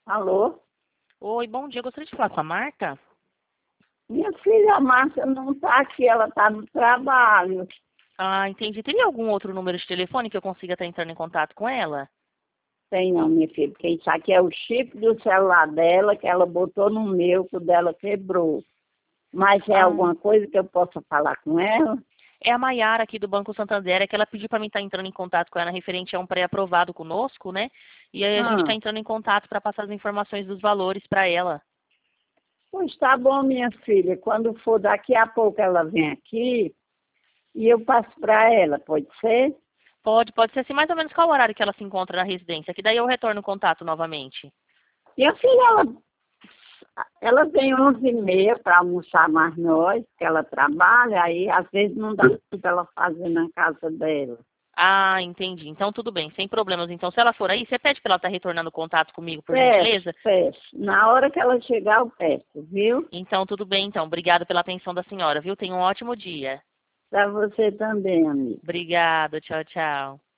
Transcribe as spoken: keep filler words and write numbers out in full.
Alô? Oi, bom dia. Eu gostaria de falar com a Marta. Minha filha, a Márcia não está aqui, ela está no trabalho. Ah, entendi. Teria algum outro número de telefone que eu consiga estar entrando em contato com ela? Tem não, minha filha, porque isso aqui é o chip do celular dela, que ela botou no meu, que o dela quebrou. Mas é Ah, alguma coisa que eu possa falar com ela? é a Maiara aqui do Banco Santander, é que ela pediu para mim estar entrando em contato com ela referente a um pré-aprovado conosco, né? E aí a gente está Ah, entrando em contato para passar as informações dos valores para ela. pois tá bom, minha filha. Quando for daqui a pouco ela vem aqui e eu passo para ela, pode ser? Pode, pode ser assim, mais ou menos qual horário que ela se encontra na residência, que daí eu retorno o contato novamente. Minha filha, ela, ela vem onze e meia para almoçar mais nós, que ela trabalha, aí às vezes não dá para ela fazer na casa dela. Ah, entendi. Então tudo bem, sem problemas. Então se ela for aí, você pede para ela estar retornando o contato comigo, por Peço, gentileza? peço. Na hora que ela chegar, eu peço, viu? Então tudo bem, então. Obrigado pela atenção da senhora, viu? Tenha um ótimo dia. Para você também, amiga. Obrigada, tchau, tchau.